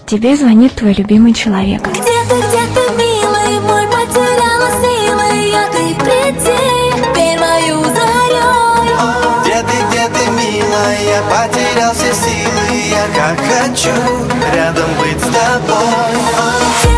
Тебе звонит твой любимый человек. Где ты, милый мой, потеряла силы, я ты приди, теперь мою зарей. Где ты, милая, я потерял все силы, я как хочу рядом быть с тобой.